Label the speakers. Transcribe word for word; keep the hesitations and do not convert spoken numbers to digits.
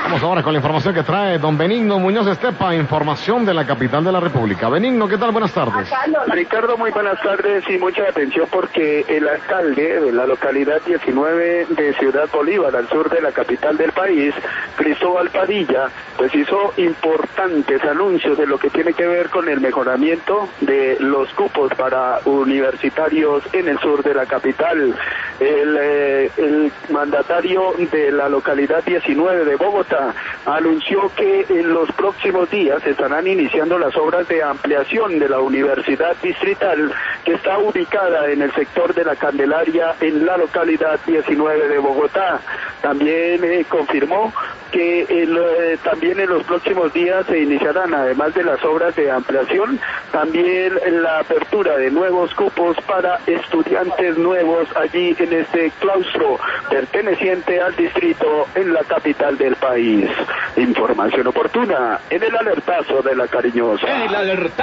Speaker 1: Vamos ahora con la información que trae don Benigno Muñoz Estepa, información de la capital de la República. Benigno, ¿qué tal? Buenas tardes.
Speaker 2: Ricardo, muy buenas tardes y mucha atención porque el alcalde de la localidad diecinueve de Ciudad Bolívar, al sur de la capital del país, Cristóbal Padilla, pues hizo importantes anuncios de lo que tiene que ver con el mejoramiento de los cupos para universitarios en el sur de la capital. El, eh, el mandatario de la localidad diecinueve de Bogotá anunció que en los próximos días estarán iniciando las obras de ampliación de la universidad distrital que está ubicada en el sector de la Candelaria en la localidad diecinueve de Bogotá. También eh, confirmó que el, eh, también en los próximos días se iniciarán, además de las obras de ampliación, también la apertura de nuevos cupos para estudiantes nuevos allí en este claustro perteneciente al distrito en la capital del país. Información oportuna en el alertazo de la Cariñosa.
Speaker 3: El alertazo.